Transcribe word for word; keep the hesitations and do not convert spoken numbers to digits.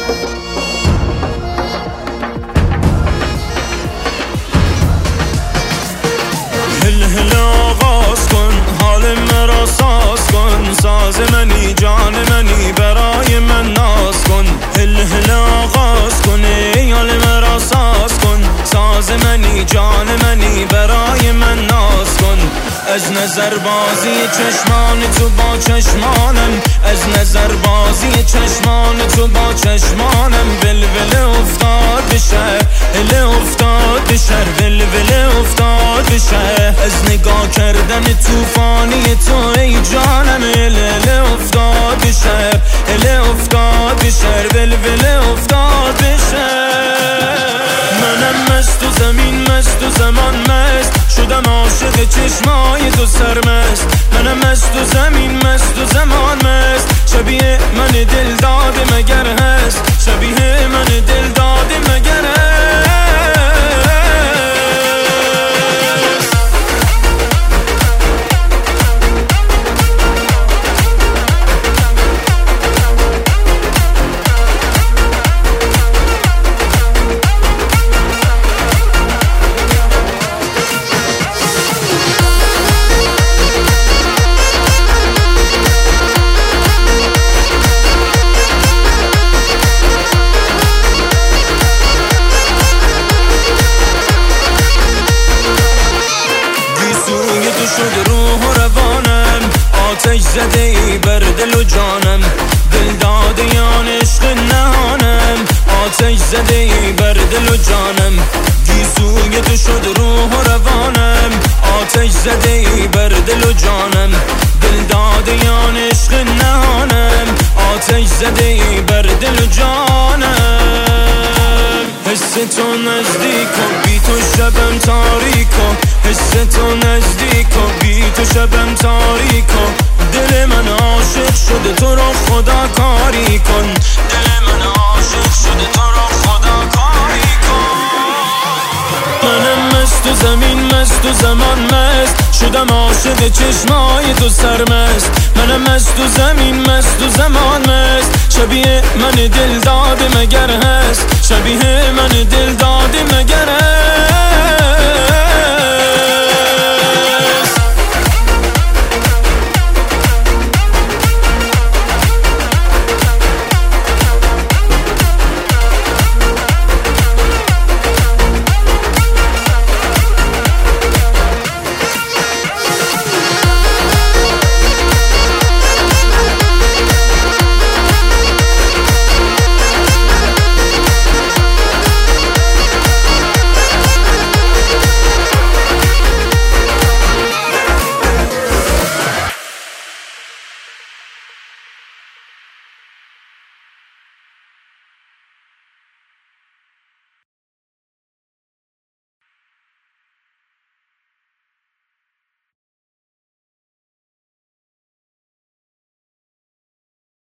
هل هل آغاز کن، حال مرا ساز کن، ساز منی جان منی برای من ناز کن. هل هل آغاز کن، ای حال مرا ساز کن، ساز منی جان منی برای من ناز کن. از نظر بازی چشمان تو با چشمانم، از نظر بازی چشمان تو با چشمانم. ولوله افتاد به شهر، هله افتاد به شهر، ولوله افتاد به شهر. از نگاه کردن توفانی تو ای جانم، هله افتاد به شهر، هله افتاد به شهر، ولوله افتاد به شهر. منم مست و زمین مست و زمان مست، شدم عاشق چشمای تو سرمست. منم مست و زمین مست و زمان مست، شبیه من دل داده مگر هست، شبیه من دل داده مگر هست. شد روح و روانم، آتش زده ای بر دل و جانم. دل داده یان عشق نهانم، آتش زده ای بر دل و جانم. گیسوی تو شد روح و روانم، آتش زده ای بر دل و جانم. دل داده یان عشق نهانم، آتش زده ای بر دل و جانم. حس تو نزدیک و بی تو شبم تاریک و، حس تو نزدیک و بی تو شبم تاریک و. دل من عاشق شده تو رو خدا کاری کن، دل من عاشق شده تو رو خدا کاری کن. منم مست و زمین مست و زمان مست، شدم عاشق چشمای تو سرمست. منم مست و زمین مست و زمان مست، شبیه من دل داده مگر هست، شبیه من دل داده مگر هست.